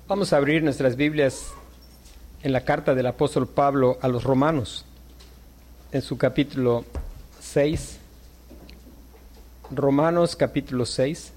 Vamos a abrir nuestras Biblias en la carta del apóstol Pablo a los Romanos, en su capítulo 6. Romanos capítulo 6.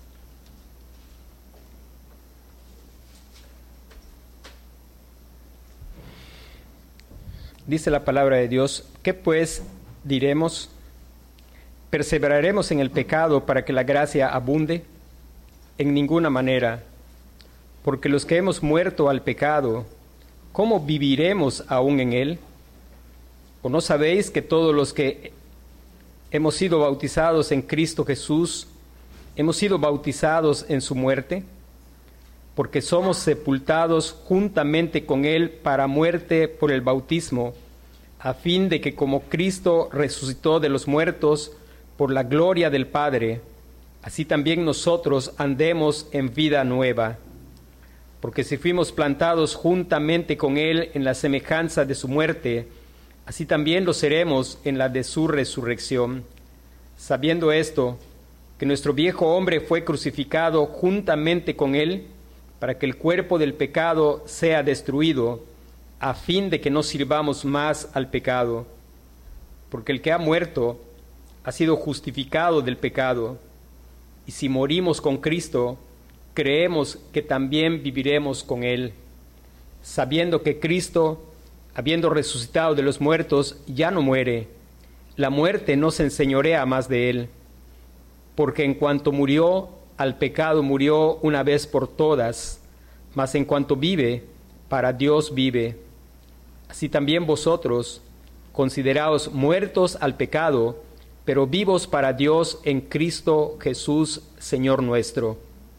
Dice la palabra de Dios: ¿qué pues diremos? ¿Perseveraremos en el pecado para que la gracia abunde? En ninguna manera. Porque los que hemos muerto al pecado, ¿cómo viviremos aún en él? ¿O no sabéis que todos los que hemos sido bautizados en Cristo Jesús, hemos sido bautizados en su muerte? Porque somos sepultados juntamente con él para muerte por el bautismo, a fin de que como Cristo resucitó de los muertos por la gloria del Padre, así también nosotros andemos en vida nueva. Porque si fuimos plantados juntamente con él en la semejanza de su muerte, así también lo seremos en la de su resurrección. Sabiendo esto, que nuestro viejo hombre fue crucificado juntamente con él, para que el cuerpo del pecado sea destruido, a fin de que no sirvamos más al pecado. Porque el que ha muerto ha sido justificado del pecado, y si morimos con Cristo, creemos que también viviremos con él, sabiendo que Cristo, habiendo resucitado de los muertos, ya no muere. La muerte no se enseñorea más de él, porque en cuanto murió, al pecado murió una vez por todas, mas en cuanto vive, para Dios vive. Así también vosotros, consideraos muertos al pecado, pero vivos para Dios en Cristo Jesús, Señor nuestro.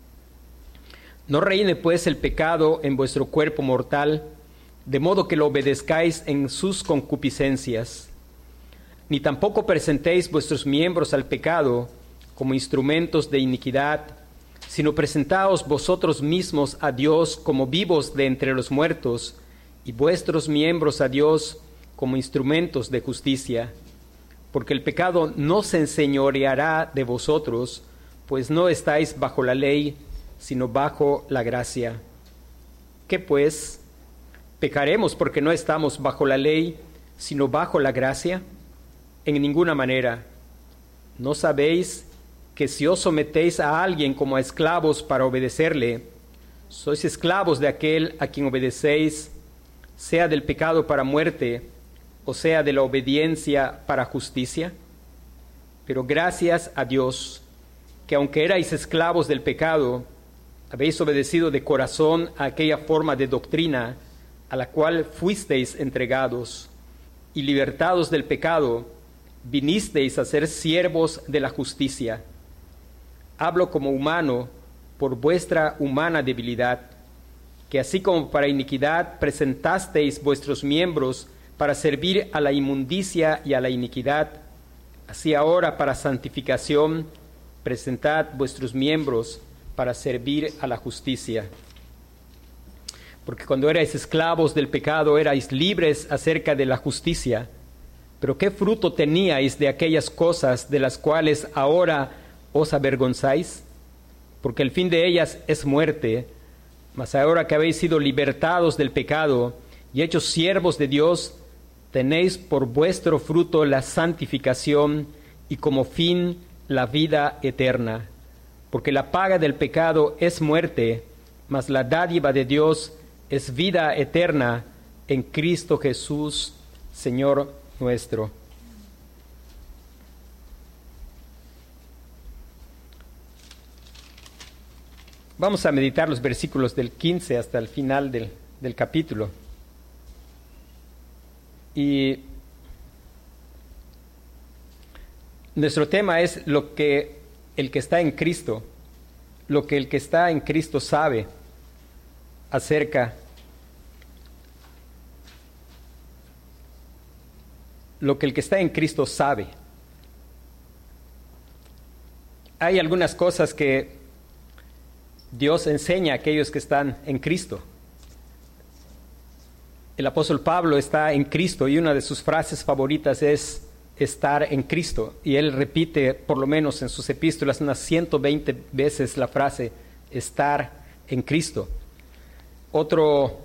No reine pues el pecado en vuestro cuerpo mortal, de modo que lo obedezcáis en sus concupiscencias. Ni tampoco presentéis vuestros miembros al pecado como instrumentos de iniquidad, sino presentaos vosotros mismos a Dios como vivos de entre los muertos, y vuestros miembros a Dios como instrumentos de justicia. Porque el pecado no se enseñoreará de vosotros, pues no estáis bajo la ley, sino bajo la gracia. ¿Qué pues? ¿Pecaremos porque no estamos bajo la ley, sino bajo la gracia? En ninguna manera. ¿No sabéis que si os sometéis a alguien como a esclavos para obedecerle, sois esclavos de aquel a quien obedecéis, sea del pecado para muerte, o sea de la obediencia para justicia? Pero gracias a Dios, que aunque erais esclavos del pecado, habéis obedecido de corazón a aquella forma de doctrina a la cual fuisteis entregados, y libertados del pecado, vinisteis a ser siervos de la justicia. Hablo como humano por vuestra humana debilidad, que así como para iniquidad presentasteis vuestros miembros para servir a la inmundicia y a la iniquidad, así ahora para santificación presentad vuestros miembros para servir a la justicia. Porque cuando erais esclavos del pecado, erais libres acerca de la justicia. Pero ¿qué fruto teníais de aquellas cosas de las cuales ahora os avergonzáis? Porque el fin de ellas es muerte. Mas ahora que habéis sido libertados del pecado y hechos siervos de Dios, tenéis por vuestro fruto la santificación y como fin la vida eterna. Porque la paga del pecado es muerte, mas la dádiva de Dios es vida eterna en Cristo Jesús, Señor nuestro. Vamos a meditar los versículos del 15 hasta el final del capítulo. Y nuestro tema es lo que el que está en Cristo, lo que el que está en Cristo sabe acerca, lo que el que está en Cristo sabe. Hay algunas cosas que Dios enseña a aquellos que están en Cristo. El apóstol Pablo está en Cristo y una de sus frases favoritas es estar en Cristo, y él repite por lo menos en sus epístolas unas 120 veces la frase estar en Cristo. otro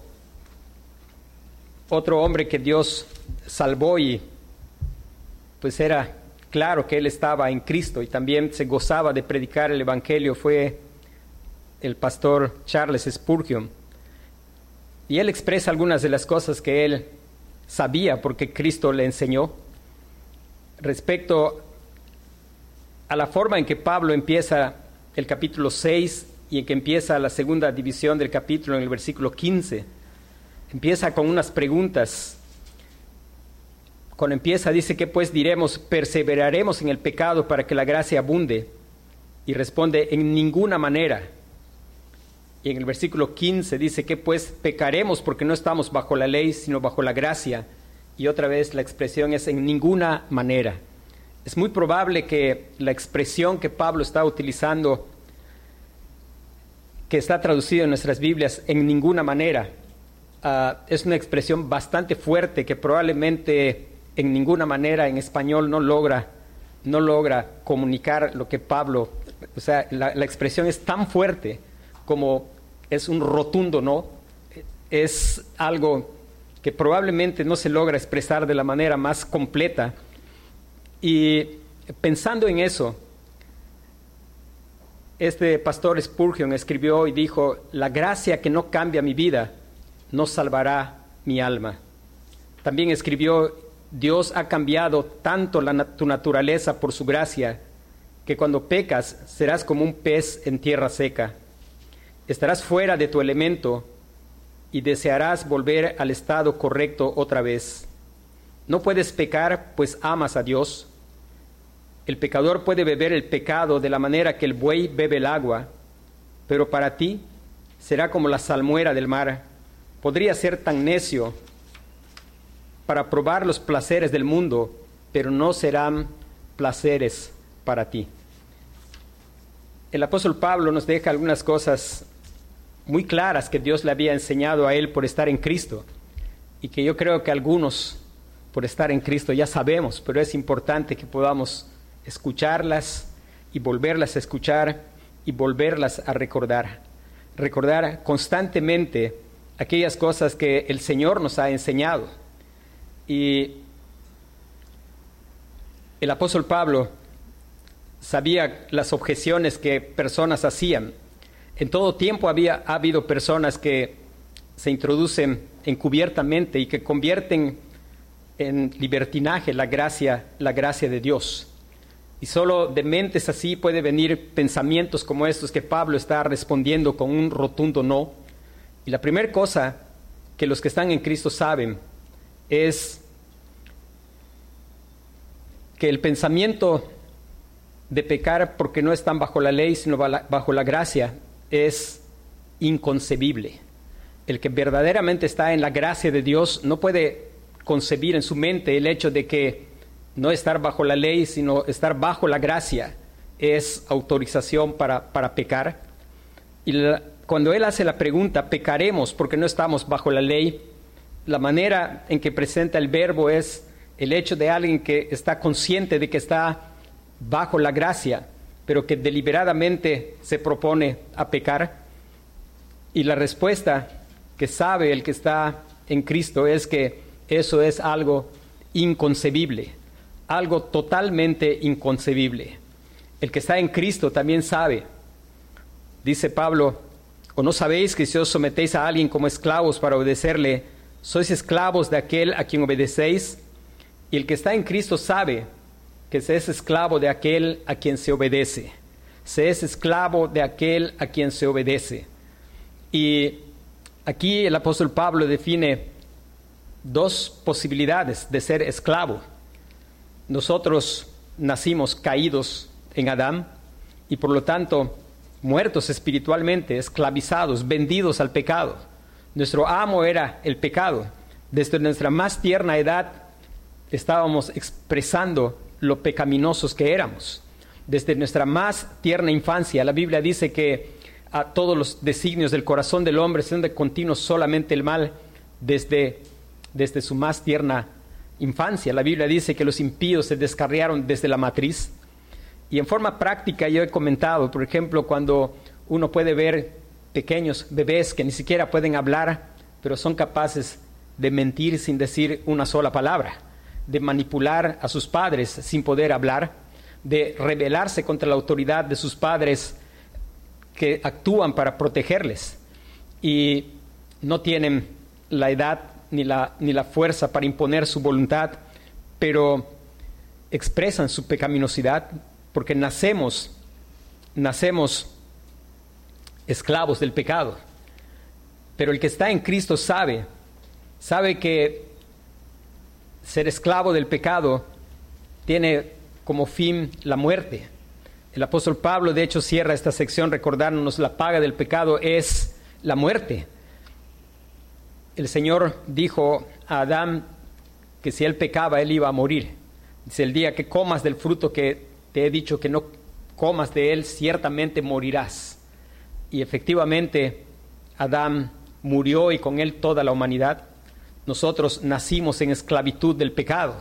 hombre que Dios salvó y pues era claro que él estaba en Cristo y también se gozaba de predicar el Evangelio fue el pastor Charles Spurgeon. Y él expresa algunas de las cosas que él sabía porque Cristo le enseñó respecto a la forma en que Pablo empieza el capítulo 6 y en que empieza la segunda división del capítulo en el versículo 15. Empieza con unas preguntas. Cuando empieza dice, ¿qué pues diremos? ¿Perseveraremos en el pecado para que la gracia abunde? Y responde, en ninguna manera. Y en el versículo 15 dice, ¿qué pues pecaremos porque no estamos bajo la ley, sino bajo la gracia? Y otra vez la expresión es en ninguna manera. Es muy probable que la expresión que Pablo está utilizando, que está traducida en nuestras Biblias, en ninguna manera, es una expresión bastante fuerte que probablemente en ninguna manera en español no logra comunicar lo que Pablo, o sea, la expresión es tan fuerte como es un rotundo no, es algo que probablemente no se logra expresar de la manera más completa. Y pensando en eso, este pastor Spurgeon escribió y dijo, la gracia que no cambia mi vida no salvará mi alma. También escribió, Dios ha cambiado tanto tu naturaleza por su gracia, que cuando pecas serás como un pez en tierra seca. Estarás fuera de tu elemento y desearás volver al estado correcto otra vez. No puedes pecar, pues amas a Dios. El pecador puede beber el pecado de la manera que el buey bebe el agua, pero para ti será como la salmuera del mar. Podría ser tan necio para probar los placeres del mundo, pero no serán placeres para ti. El apóstol Pablo nos deja algunas cosas muy claras que Dios le había enseñado a él por estar en Cristo y que yo creo que algunos por estar en Cristo ya sabemos, pero es importante que podamos escucharlas y volverlas a escuchar y volverlas a recordar. Recordar constantemente aquellas cosas que el Señor nos ha enseñado. Y el apóstol Pablo sabía las objeciones que personas hacían. En todo tiempo ha habido personas que se introducen encubiertamente y que convierten en libertinaje la gracia de Dios. Y solo de mentes así puede venir pensamientos como estos que Pablo está respondiendo con un rotundo no. Y la primera cosa que los que están en Cristo saben es que el pensamiento de pecar porque no están bajo la ley, sino bajo la gracia, es inconcebible. El que verdaderamente está en la gracia de Dios no puede concebir en su mente el hecho de que no estar bajo la ley, sino estar bajo la gracia es autorización para pecar. Y cuando él hace la pregunta, ¿pecaremos porque no estamos bajo la ley? La manera en que presenta el verbo es el hecho de alguien que está consciente de que está bajo la gracia, pero que deliberadamente se propone a pecar. Y la respuesta que sabe el que está en Cristo es que eso es algo inconcebible, algo totalmente inconcebible. El que está en Cristo también sabe, dice Pablo, ¿o no sabéis que si os sometéis a alguien como esclavos para obedecerle, sois esclavos de aquel a quien obedecéis? Y el que está en Cristo sabe que se es esclavo de aquel a quien se obedece. Se es esclavo de aquel a quien se obedece. Y aquí el apóstol Pablo define dos posibilidades de ser esclavo. Nosotros nacimos caídos en Adán y por lo tanto muertos espiritualmente, esclavizados, vendidos al pecado. Nuestro amo era el pecado. Desde nuestra más tierna edad estábamos expresando lo pecaminosos que éramos. Desde nuestra más tierna infancia, la Biblia dice que a todos los designios del corazón del hombre son de continuo solamente el mal desde su más tierna infancia. La Biblia dice que los impíos se descarriaron desde la matriz. Y en forma práctica yo he comentado, por ejemplo, cuando uno puede ver pequeños bebés que ni siquiera pueden hablar, pero son capaces de mentir sin decir una sola palabra, de manipular a sus padres sin poder hablar, de rebelarse contra la autoridad de sus padres que actúan para protegerles y no tienen la edad ni la fuerza para imponer su voluntad, pero expresan su pecaminosidad porque nacemos esclavos del pecado. Pero el que está en Cristo sabe que ser esclavo del pecado tiene como fin la muerte. El apóstol Pablo, de hecho, cierra esta sección recordándonos la paga del pecado es la muerte. El Señor dijo a Adán que si él pecaba, él iba a morir. Dice, el día que comas del fruto que te he dicho que no comas de él, ciertamente morirás. Y efectivamente, Adán murió y con él toda la humanidad. Nosotros nacimos en esclavitud del pecado.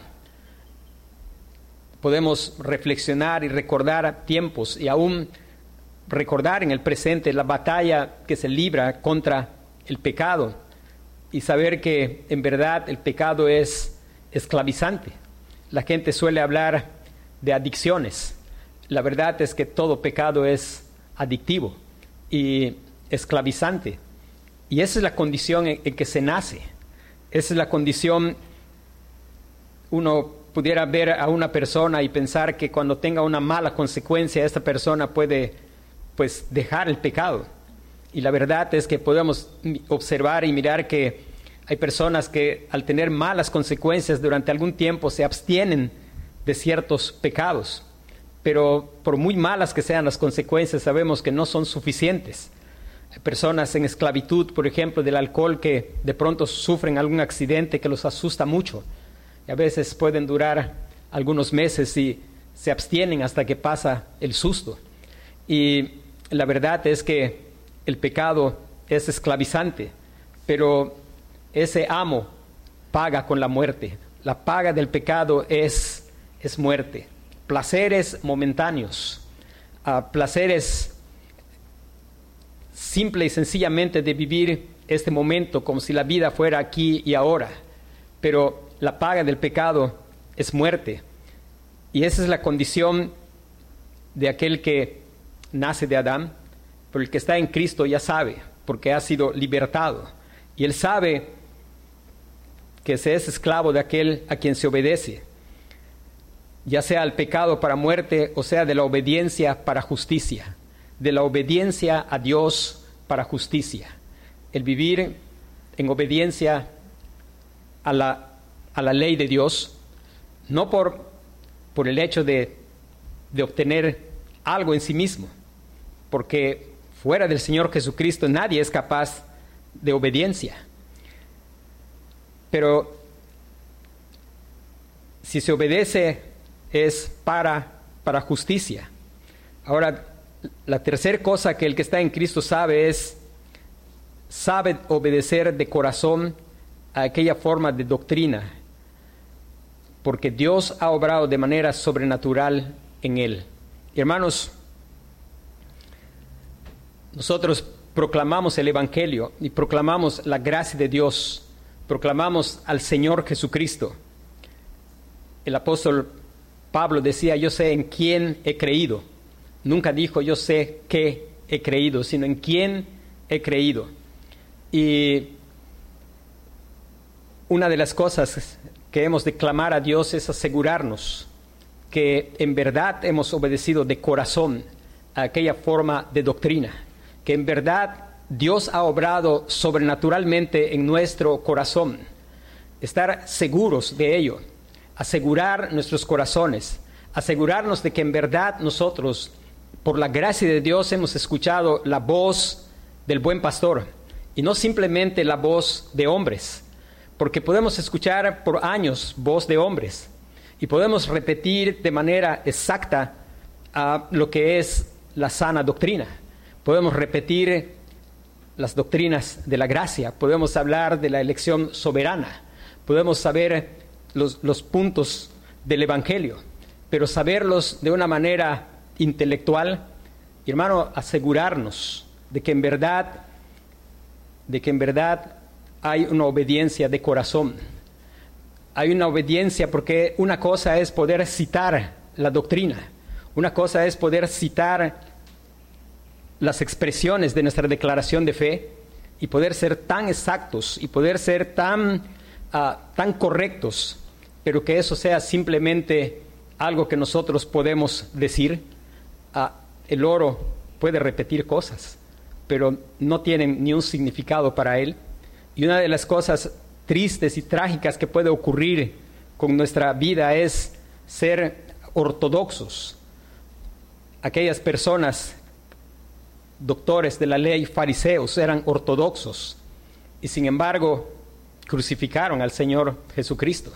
Podemos reflexionar y recordar tiempos y aún recordar en el presente la batalla que se libra contra el pecado y saber que en verdad el pecado es esclavizante. La gente suele hablar de adicciones. La verdad es que todo pecado es adictivo y esclavizante. Y esa es la condición en que se nace. Esa es la condición. Uno pudiera ver a una persona y pensar que cuando tenga una mala consecuencia, esta persona puede dejar el pecado. Y la verdad es que podemos observar y mirar que hay personas que al tener malas consecuencias durante algún tiempo se abstienen de ciertos pecados. Pero por muy malas que sean las consecuencias, sabemos que no son suficientes. Hay personas en esclavitud, por ejemplo, del alcohol, que de pronto sufren algún accidente que los asusta mucho. Y a veces pueden durar algunos meses y se abstienen hasta que pasa el susto. Y la verdad es que el pecado es esclavizante, pero ese amo paga con la muerte. La paga del pecado es muerte. Placeres momentáneos, placeres simple y sencillamente de vivir este momento como si la vida fuera aquí y ahora. Pero la paga del pecado es muerte. Y esa es la condición de aquel que nace de Adán. Pero el que está en Cristo ya sabe, porque ha sido libertado. Y él sabe que se es esclavo de aquel a quien se obedece, ya sea al pecado para muerte o sea de la obediencia para justicia, de la obediencia a Dios para justicia. El vivir en obediencia a la ley de Dios, no por el hecho de obtener algo en sí mismo, porque fuera del Señor Jesucristo nadie es capaz de obediencia. Pero si se obedece es para justicia. Ahora, la tercera cosa que el que está en Cristo sabe obedecer de corazón a aquella forma de doctrina, porque Dios ha obrado de manera sobrenatural en él. Hermanos, nosotros proclamamos el Evangelio y proclamamos la gracia de Dios, proclamamos al Señor Jesucristo. El apóstol Pablo decía, yo sé en quién he creído. Nunca dijo, yo sé qué he creído, sino en quién he creído. Y una de las cosas que hemos de clamar a Dios es asegurarnos que en verdad hemos obedecido de corazón a aquella forma de doctrina, que en verdad Dios ha obrado sobrenaturalmente en nuestro corazón. Estar seguros de ello, asegurar nuestros corazones, asegurarnos de que en verdad nosotros, por la gracia de Dios, hemos escuchado la voz del buen pastor y no simplemente la voz de hombres, porque podemos escuchar por años voz de hombres y podemos repetir de manera exacta lo que es la sana doctrina. Podemos repetir las doctrinas de la gracia, podemos hablar de la elección soberana, podemos saber los puntos del Evangelio, pero saberlos de una manera intelectual, hermano, asegurarnos de que en verdad hay una obediencia de corazón. Hay una obediencia porque una cosa es poder citar la doctrina, una cosa es poder citar las expresiones de nuestra declaración de fe y poder ser tan exactos y poder ser tan correctos, pero que eso sea simplemente algo que nosotros podemos decir. El oro puede repetir cosas, pero no tienen ni un significado para él. Y una de las cosas tristes y trágicas que puede ocurrir con nuestra vida es ser ortodoxos. Aquellas personas, doctores de la ley, fariseos, eran ortodoxos y sin embargo crucificaron al Señor Jesucristo.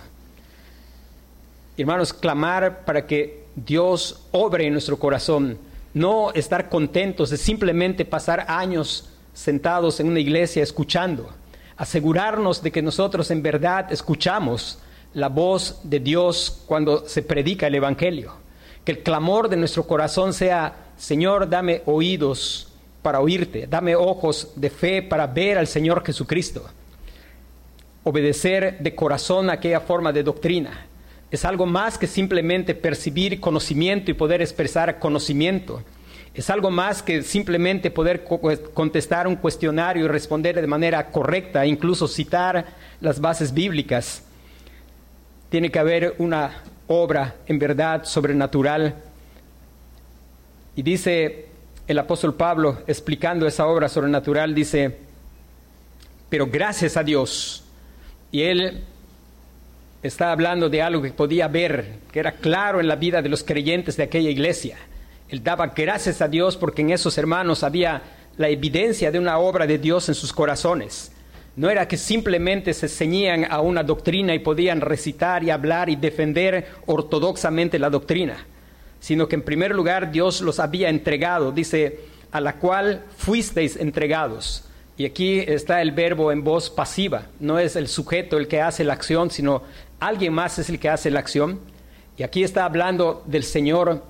Hermanos, clamar para que Dios obre en nuestro corazón, no estar contentos de simplemente pasar años sentados en una iglesia escuchando. Asegurarnos de que nosotros en verdad escuchamos la voz de Dios cuando se predica el Evangelio. Que el clamor de nuestro corazón sea: Señor, dame oídos para oírte, dame ojos de fe para ver al Señor Jesucristo. Obedecer de corazón a aquella forma de doctrina es algo más que simplemente percibir conocimiento y poder expresar conocimiento. Es algo más que simplemente poder contestar un cuestionario y responder de manera correcta, incluso citar las bases bíblicas. Tiene que haber una obra en verdad sobrenatural. Y dice el apóstol Pablo, explicando esa obra sobrenatural, dice: pero gracias a Dios. Y él está hablando de algo que podía ver, que era claro en la vida de los creyentes de aquella iglesia. Él daba gracias a Dios porque en esos hermanos había la evidencia de una obra de Dios en sus corazones. No era que simplemente se ceñían a una doctrina y podían recitar y hablar y defender ortodoxamente la doctrina, sino que en primer lugar Dios los había entregado. Dice: a la cual fuisteis entregados. Y aquí está el verbo en voz pasiva. No es el sujeto el que hace la acción, sino alguien más es el que hace la acción. Y aquí está hablando del Señor,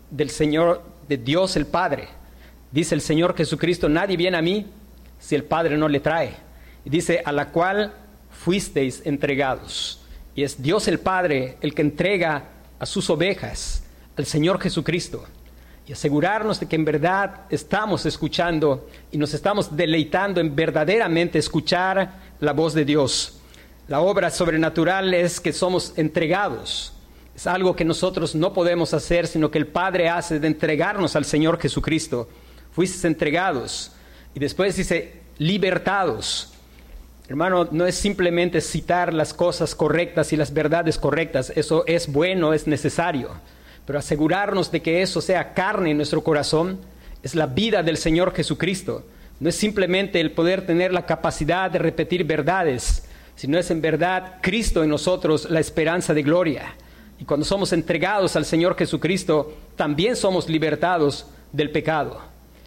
de Dios el Padre. Dice el Señor Jesucristo: nadie viene a mí si el Padre no le trae. Y dice: a la cual fuisteis entregados. Y es Dios el Padre el que entrega a sus ovejas al Señor Jesucristo. Y asegurarnos de que en verdad estamos escuchando y nos estamos deleitando en verdaderamente escuchar la voz de Dios. La obra sobrenatural es que somos entregados. Es algo que nosotros no podemos hacer, sino que el Padre hace, de entregarnos al Señor Jesucristo. Fuisteis entregados. Y después dice: libertados. Hermano, no es simplemente citar las cosas correctas y las verdades correctas. Eso es bueno, es necesario. Pero asegurarnos de que eso sea carne en nuestro corazón es la vida del Señor Jesucristo. No es simplemente el poder tener la capacidad de repetir verdades, sino es en verdad Cristo en nosotros la esperanza de gloria. Y cuando somos entregados al Señor Jesucristo, también somos libertados del pecado.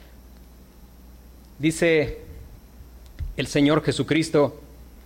Dice el Señor Jesucristo,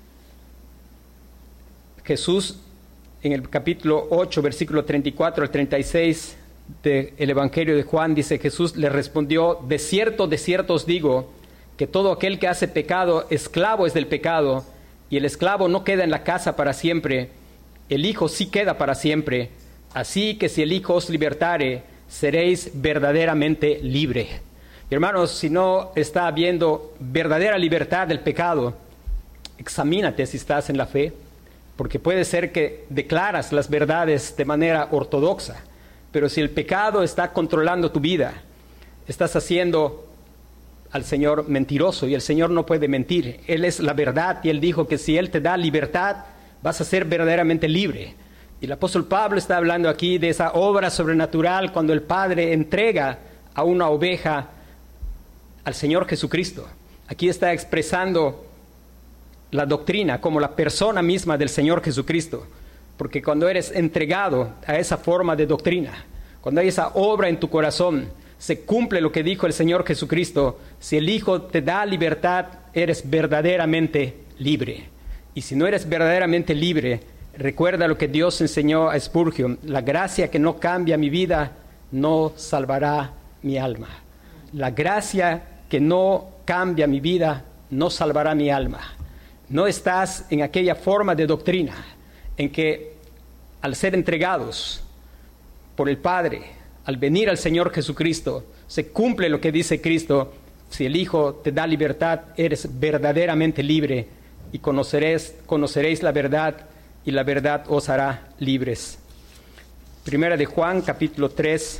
Jesús, en el capítulo 8, versículo 34 al 36 del Evangelio de Juan, dice: Jesús le respondió: de cierto os digo, que todo aquel que hace pecado, esclavo es del pecado, y el esclavo no queda en la casa para siempre, el Hijo sí queda para siempre. Así que si el Hijo os libertare, seréis verdaderamente libre. Hermanos, si no está habiendo verdadera libertad del pecado, examínate si estás en la fe. Porque puede ser que declaras las verdades de manera ortodoxa, pero si el pecado está controlando tu vida, estás haciendo al Señor mentiroso, y el Señor no puede mentir. Él es la verdad, y Él dijo que si Él te da libertad, vas a ser verdaderamente libre. Y el apóstol Pablo está hablando aquí de esa obra sobrenatural cuando el Padre entrega a una oveja al Señor Jesucristo. Aquí está expresando la doctrina como la persona misma del Señor Jesucristo, porque cuando eres entregado a esa forma de doctrina, cuando hay esa obra en tu corazón, se cumple lo que dijo el Señor Jesucristo: si el Hijo te da libertad, eres verdaderamente libre. Y si no eres verdaderamente libre, recuerda lo que Dios enseñó a Spurgeon: la gracia que no cambia mi vida no salvará mi alma. La gracia que no cambia mi vida no salvará mi alma. No estás en aquella forma de doctrina en que al ser entregados por el Padre, al venir al Señor Jesucristo, se cumple lo que dice Cristo: si el Hijo te da libertad, eres verdaderamente libre, y conoceréis la verdad, y la verdad os hará libres. Primera de Juan, capítulo 3.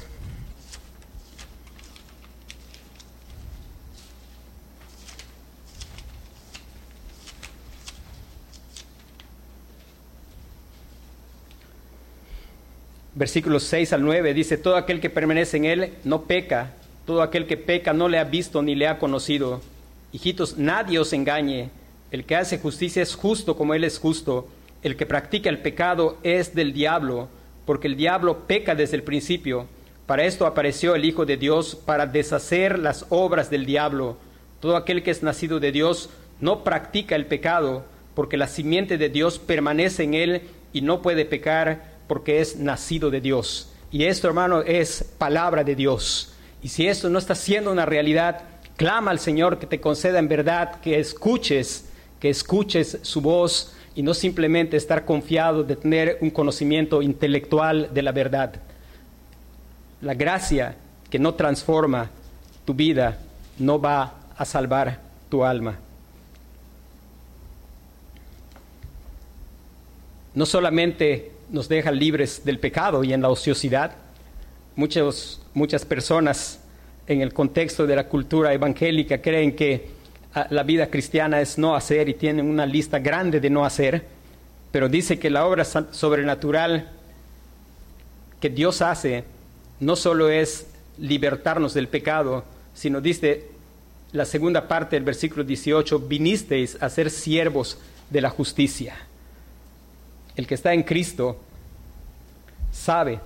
Versículos 6 al 9 dice: todo aquel que permanece en él no peca, todo aquel que peca no le ha visto ni le ha conocido. Hijitos, nadie os engañe, el que hace justicia es justo como él es justo, el que practica el pecado es del diablo, porque el diablo peca desde el principio. Para esto apareció el Hijo de Dios, para deshacer las obras del diablo. Todo aquel que es nacido de Dios no practica el pecado, porque la simiente de Dios permanece en él y no puede pecar, porque es nacido de Dios. Y esto, hermano, es palabra de Dios. Y si esto no está siendo una realidad, clama al Señor que te conceda en verdad que escuches su voz, y no simplemente estar confiado de tener un conocimiento intelectual de la verdad. La gracia que no transforma tu vida no va a salvar tu alma. No solamente nos deja libres del pecado y en la ociosidad. Muchas personas en el contexto de la cultura evangélica creen que la vida cristiana es no hacer, y tienen una lista grande de no hacer, pero dice que la obra sobrenatural que Dios hace no solo es libertarnos del pecado, sino, dice la segunda parte del versículo 18, vinisteis a ser siervos de la justicia. El que está en Cristo sabe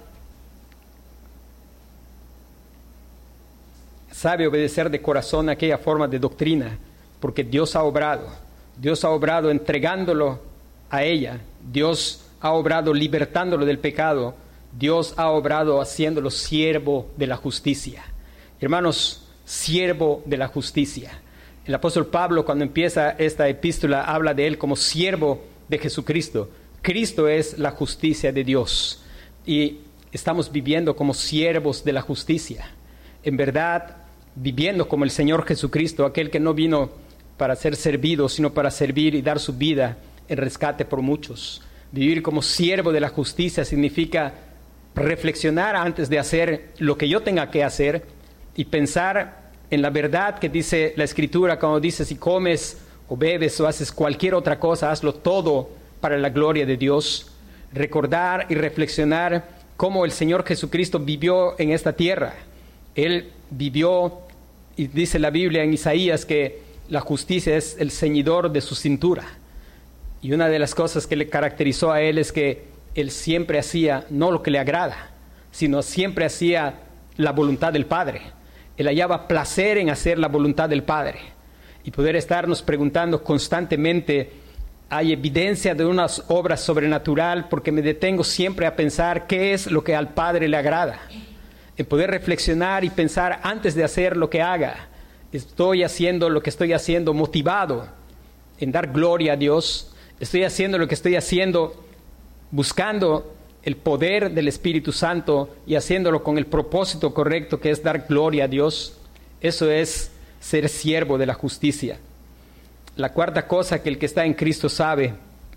obedecer de corazón aquella forma de doctrina, porque Dios ha obrado entregándolo a ella, Dios ha obrado libertándolo del pecado, Dios ha obrado haciéndolo siervo de la justicia. Hermanos, siervo de la justicia. El apóstol Pablo, cuando empieza esta epístola, habla de él como siervo de Jesucristo. Cristo es la justicia de Dios, y estamos viviendo como siervos de la justicia. En verdad, viviendo como el Señor Jesucristo, aquel que no vino para ser servido, sino para servir y dar su vida en rescate por muchos. Vivir como siervo de la justicia significa reflexionar antes de hacer lo que yo tenga que hacer, y pensar en la verdad que dice la Escritura cuando dice: si comes o bebes o haces cualquier otra cosa, hazlo todo para la gloria de Dios. Recordar y reflexionar cómo el Señor Jesucristo vivió en esta tierra. Él vivió, y dice la Biblia en Isaías que la justicia es el ceñidor de su cintura. Y una de las cosas que le caracterizó a él es que él siempre hacía no lo que le agrada, sino siempre hacía la voluntad del Padre. Él hallaba placer en hacer la voluntad del Padre. Y poder estarnos preguntando constantemente: hay evidencia de unas obras sobrenatural, porque me detengo siempre a pensar qué es lo que al Padre le agrada. En poder reflexionar y pensar antes de hacer lo que haga: estoy haciendo lo que estoy haciendo motivado en dar gloria a Dios, estoy haciendo lo que estoy haciendo buscando el poder del Espíritu Santo y haciéndolo con el propósito correcto, que es dar gloria a Dios. Eso es ser siervo de la justicia. La cuarta cosa que el que está en Cristo sabe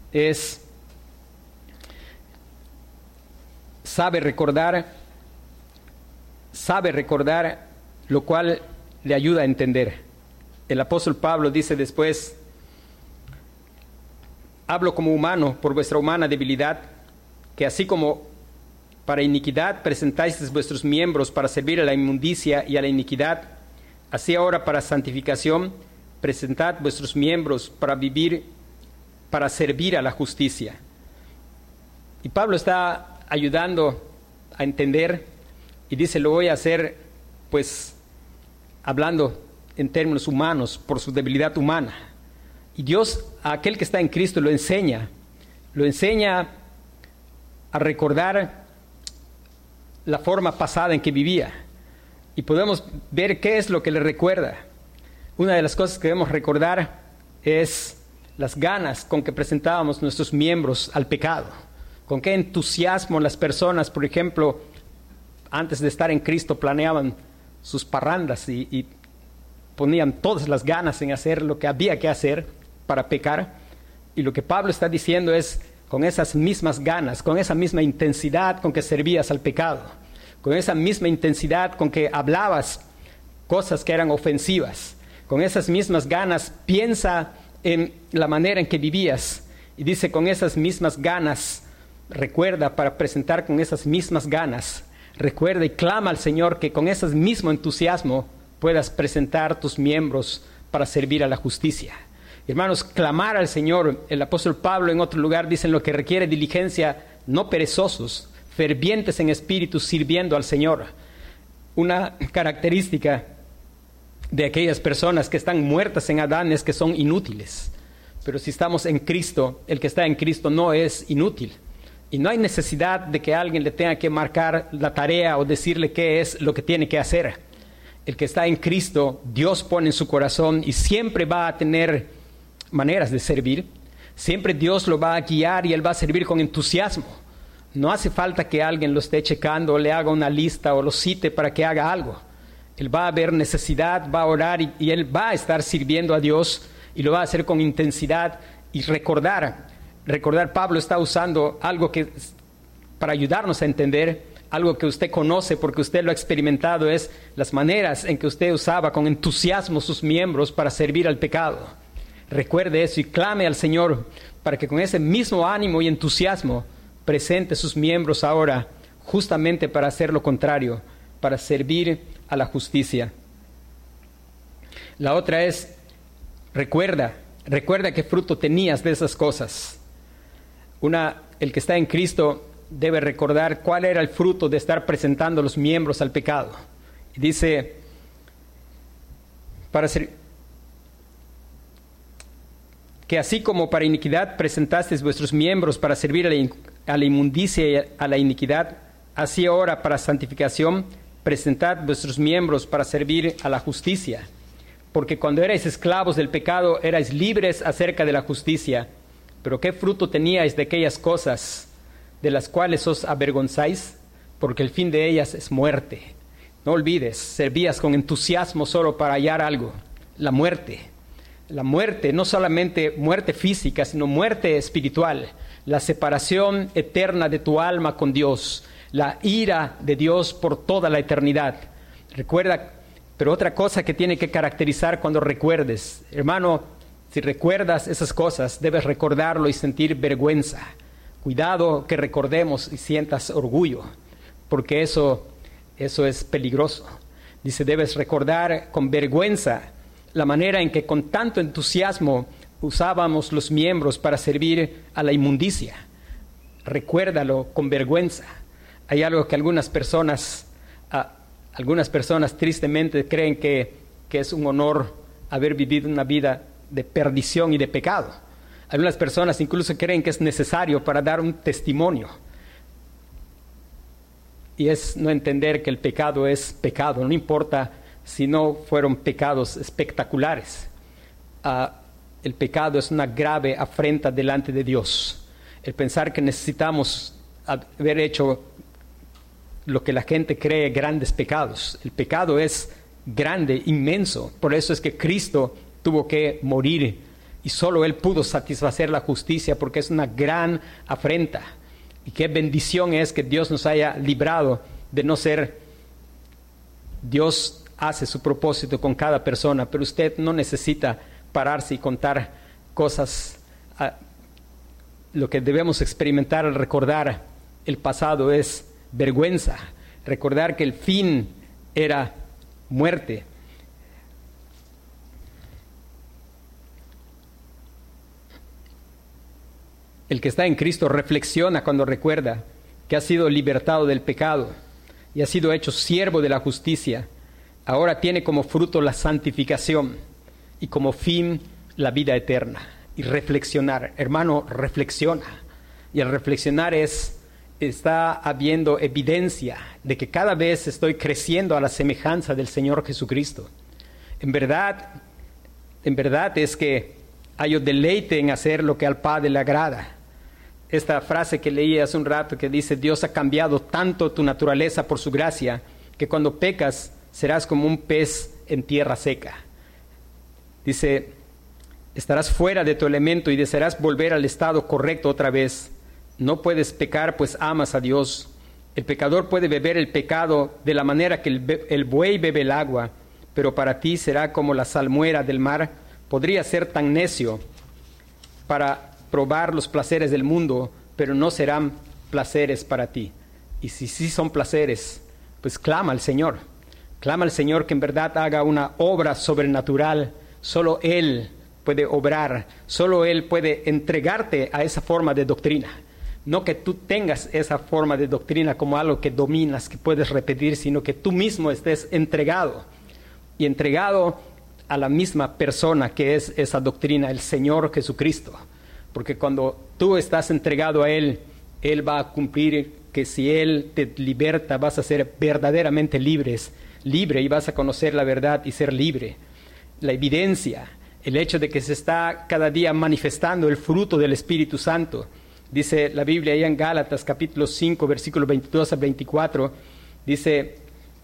sabe recordar, lo cual le ayuda a entender. El apóstol Pablo dice después: hablo como humano por vuestra humana debilidad, que así como para iniquidad presentáis vuestros miembros para servir a la inmundicia y a la iniquidad, así ahora para santificación presentad vuestros miembros para servir a la justicia. Y Pablo está ayudando a entender, y dice: lo voy a hacer pues hablando en términos humanos, por su debilidad humana. Y Dios, a aquel que está en Cristo, lo enseña a recordar la forma pasada en que vivía. Y podemos ver qué es lo que le recuerda. Una de las cosas que debemos recordar es las ganas con que presentábamos nuestros miembros al pecado. Con qué entusiasmo las personas, por ejemplo, antes de estar en Cristo, planeaban sus parrandas y ponían todas las ganas en hacer lo que había que hacer para pecar. Y lo que Pablo está diciendo es, con esas mismas ganas, con esa misma intensidad con que servías al pecado, con esa misma intensidad con que hablabas cosas que eran ofensivas, con esas mismas ganas, piensa en la manera en que vivías. Y dice, con esas mismas ganas, recuerda para presentar con esas mismas ganas. Recuerda y clama al Señor que con ese mismo entusiasmo puedas presentar tus miembros para servir a la justicia. Hermanos, clamar al Señor, el apóstol Pablo en otro lugar dice, en lo que requiere diligencia, no perezosos, fervientes en espíritu, sirviendo al Señor. Una característica de aquellas personas que están muertas en Adán es que son inútiles. Pero si estamos en Cristo, el que está en Cristo no es inútil. Y no hay necesidad de que alguien le tenga que marcar la tarea o decirle qué es lo que tiene que hacer. El que está en Cristo, Dios pone en su corazón y siempre va a tener maneras de servir. Siempre Dios lo va a guiar y Él va a servir con entusiasmo. No hace falta que alguien lo esté checando o le haga una lista o lo cite para que haga algo. Él va a ver necesidad, va a orar y Él va a estar sirviendo a Dios y lo va a hacer con intensidad y recordar. Pablo está usando algo que para ayudarnos a entender, algo que usted conoce porque usted lo ha experimentado, es las maneras en que usted usaba con entusiasmo sus miembros para servir al pecado. Recuerde eso y clame al Señor para que con ese mismo ánimo y entusiasmo presente sus miembros ahora justamente para hacer lo contrario, para servir a la justicia. La otra es, recuerda qué fruto tenías de esas cosas. El que está en Cristo debe recordar cuál era el fruto de estar presentando los miembros al pecado. Y dice, que así como para iniquidad presentasteis vuestros miembros para servir a la inmundicia y a la iniquidad, así ahora para santificación presentad vuestros miembros para servir a la justicia. Porque cuando erais esclavos del pecado, erais libres acerca de la justicia. Pero ¿qué fruto teníais de aquellas cosas de las cuales os avergonzáis? Porque el fin de ellas es muerte. No olvides, servías con entusiasmo solo para hallar algo, la muerte. La muerte, no solamente muerte física, sino muerte espiritual. La separación eterna de tu alma con Dios. La ira de Dios por toda la eternidad. Recuerda, pero otra cosa que tiene que caracterizar cuando recuerdes, hermano, si recuerdas esas cosas, debes recordarlo y sentir vergüenza. Cuidado que recordemos y sientas orgullo, porque eso es peligroso. Dice, debes recordar con vergüenza la manera en que con tanto entusiasmo usábamos los miembros para servir a la inmundicia. Recuérdalo con vergüenza. Hay algo que algunas personas tristemente creen que es un honor haber vivido una vida de perdición y de pecado. Algunas personas incluso creen que es necesario para dar un testimonio. Y es no entender que el pecado es pecado, no importa si no fueron pecados espectaculares. El pecado es una grave afrenta delante de Dios. El pensar que necesitamos haber hecho lo que la gente cree grandes pecados. El pecado es grande, inmenso. Por eso es que Cristo tuvo que morir y solo Él pudo satisfacer la justicia, porque es una gran afrenta. Y qué bendición es que Dios nos haya librado de no ser. Dios hace su propósito con cada persona, pero usted no necesita pararse y contar cosas. Lo que debemos experimentar al recordar el pasado es vergüenza. Recordar que el fin era muerte. El que está en Cristo reflexiona cuando recuerda que ha sido libertado del pecado y ha sido hecho siervo de la justicia. Ahora tiene como fruto la santificación y como fin la vida eterna. Y reflexionar, hermano, reflexiona. Y al reflexionar está habiendo evidencia de que cada vez estoy creciendo a la semejanza del Señor Jesucristo. En verdad, en verdad es que hallo deleite en hacer lo que al Padre le agrada. Esta frase que leí hace un rato que dice: Dios ha cambiado tanto tu naturaleza por su gracia, que cuando pecas serás como un pez en tierra seca. Dice: estarás fuera de tu elemento y desearás volver al estado correcto otra vez. No puedes pecar, pues amas a Dios. El pecador puede beber el pecado de la manera que el buey bebe el agua, pero para ti será como la salmuera del mar. Podría ser tan necio para probar los placeres del mundo, pero no serán placeres para ti. Y si sí son placeres, pues clama al Señor. Clama al Señor que en verdad haga una obra sobrenatural. Solo Él puede obrar, solo Él puede entregarte a esa forma de doctrina. No que tú tengas esa forma de doctrina como algo que dominas, que puedes repetir, sino que tú mismo estés entregado. Y entregado a la misma persona que es esa doctrina, el Señor Jesucristo. Porque cuando tú estás entregado a Él, Él va a cumplir que si Él te liberta, vas a ser verdaderamente libre y vas a conocer la verdad y ser libre. La evidencia, el hecho de que se está cada día manifestando el fruto del Espíritu Santo. Dice la Biblia ahí en Gálatas capítulo 5, versículos 22 a 24, dice: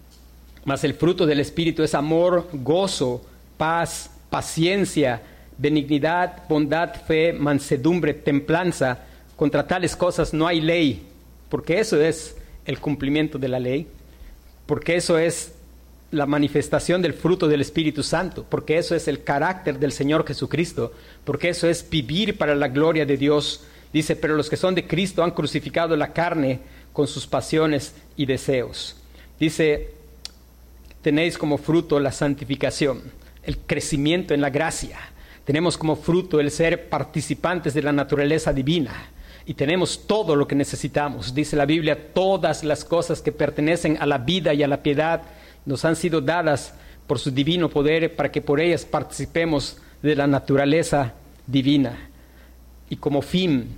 mas el fruto del Espíritu es amor, gozo, paz, paciencia, benignidad, bondad, fe, mansedumbre, templanza. Contra tales cosas no hay ley, porque eso es el cumplimiento de la ley, porque eso es la manifestación del fruto del Espíritu Santo, porque eso es el carácter del Señor Jesucristo, porque eso es vivir para la gloria de Dios. Dice: pero los que son de Cristo han crucificado la carne con sus pasiones y deseos. Dice: tenéis como fruto la santificación, el crecimiento en la gracia. Tenemos como fruto el ser participantes de la naturaleza divina. Y tenemos todo lo que necesitamos. Dice la Biblia: todas las cosas que pertenecen a la vida y a la piedad nos han sido dadas por su divino poder, para que por ellas participemos de la naturaleza divina. Y como fin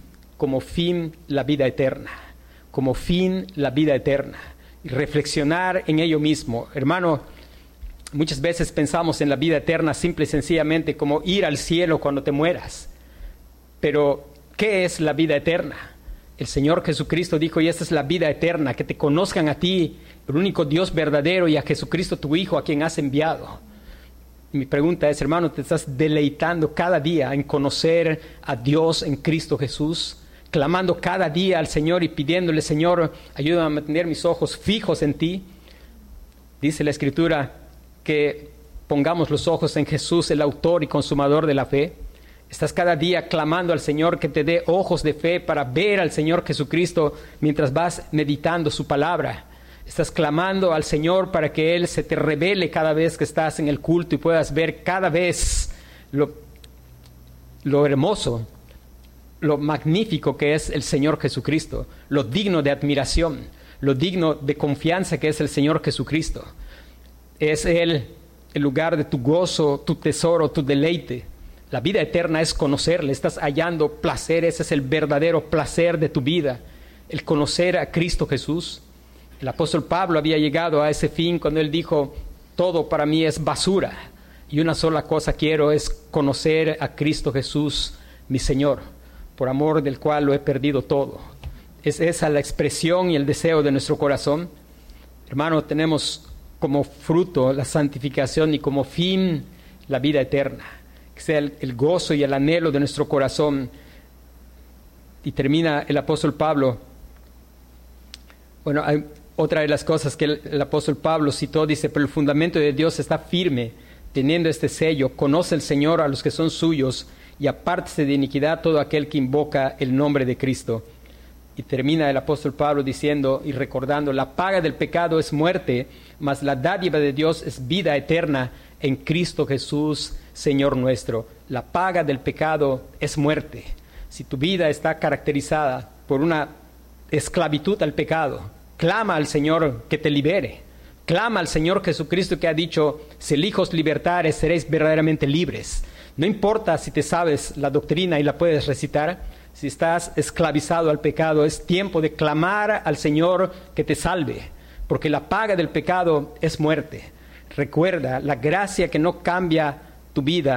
la vida eterna. Como fin la vida eterna. Y reflexionar en ello mismo. Hermano, muchas veces pensamos en la vida eterna simple y sencillamente como ir al cielo cuando te mueras. Pero, ¿qué es la vida eterna? El Señor Jesucristo dijo: y esta es la vida eterna, que te conozcan a ti, el único Dios verdadero, y a Jesucristo tu Hijo, a quien has enviado. Mi pregunta es, hermano, ¿te estás deleitando cada día en conocer a Dios en Cristo Jesús? Clamando cada día al Señor y pidiéndole: Señor, ayúdame a mantener mis ojos fijos en ti. Dice la Escritura que pongamos los ojos en Jesús, el autor y consumador de la fe. Estás cada día clamando al Señor que te dé ojos de fe para ver al Señor Jesucristo mientras vas meditando su palabra. Estás clamando al Señor para que Él se te revele cada vez que estás en el culto y puedas ver cada vez lo hermoso, lo magnífico que es el Señor Jesucristo, lo digno de admiración, lo digno de confianza que es el Señor Jesucristo. Es Él el lugar de tu gozo, tu tesoro, tu deleite. La vida eterna es conocerle. Estás hallando placer. Ese es el verdadero placer de tu vida, el conocer a Cristo Jesús. El apóstol Pablo había llegado a ese fin cuando él dijo: todo para mí es basura, y una sola cosa quiero, es conocer a Cristo Jesús, mi Señor, por amor del cual lo he perdido todo. ¿Es esa la expresión y el deseo de nuestro corazón? Hermano, tenemos como fruto la santificación y como fin la vida eterna. Que sea el gozo y el anhelo de nuestro corazón. Y termina el apóstol Pablo. Bueno, hay otra de las cosas que el apóstol Pablo citó, dice: pero el fundamento de Dios está firme, teniendo este sello: conoce el Señor a los que son suyos, y apártese de iniquidad todo aquel que invoca el nombre de Cristo. Y termina el apóstol Pablo diciendo y recordando: la paga del pecado es muerte, mas la dádiva de Dios es vida eterna en Cristo Jesús, Señor nuestro. La paga del pecado es muerte. Si tu vida está caracterizada por una esclavitud al pecado, clama al Señor que te libere. Clama al Señor Jesucristo, que ha dicho: si el Hijo os libertare, seréis verdaderamente libres. No importa si te sabes la doctrina y la puedes recitar. Si estás esclavizado al pecado, es tiempo de clamar al Señor que te salve, porque la paga del pecado es muerte. Recuerda, la gracia que no cambia tu vida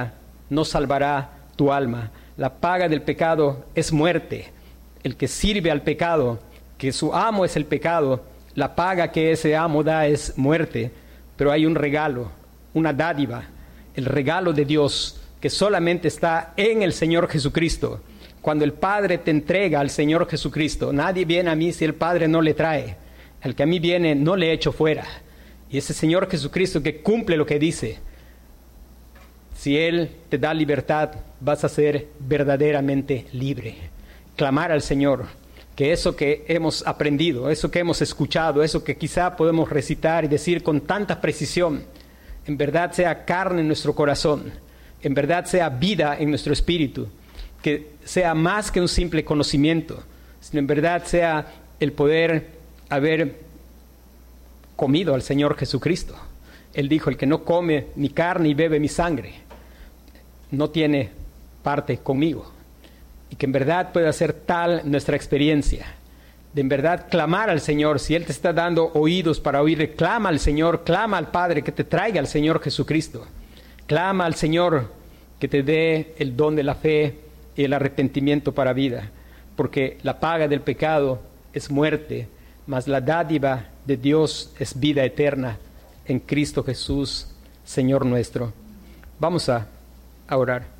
no salvará tu alma. La paga del pecado es muerte. El que sirve al pecado, que su amo es el pecado, la paga que ese amo da es muerte. Pero hay un regalo, una dádiva, el regalo de Dios, que solamente está en el Señor Jesucristo. Cuando el Padre te entrega al Señor Jesucristo, nadie viene a mí si el Padre no le trae. El que a mí viene no le echo fuera. Y ese Señor Jesucristo que cumple lo que dice, si Él te da libertad, vas a ser verdaderamente libre. Clamar al Señor, que eso que hemos aprendido, eso que hemos escuchado, eso que quizá podemos recitar y decir con tanta precisión, en verdad sea carne en nuestro corazón, en verdad sea vida en nuestro espíritu, que sea más que un simple conocimiento, sino en verdad sea el poder haber comido al Señor Jesucristo. Él dijo, el que no come mi carne y bebe mi sangre, no tiene parte conmigo. Y que en verdad pueda ser tal nuestra experiencia, de en verdad clamar al Señor. Si Él te está dando oídos para oírle, clama al Señor, clama al Padre que te traiga al Señor Jesucristo. Clama al Señor que te dé el don de la fe y el arrepentimiento para vida, porque la paga del pecado es muerte, mas la dádiva de Dios es vida eterna en Cristo Jesús, Señor nuestro. Vamos a orar.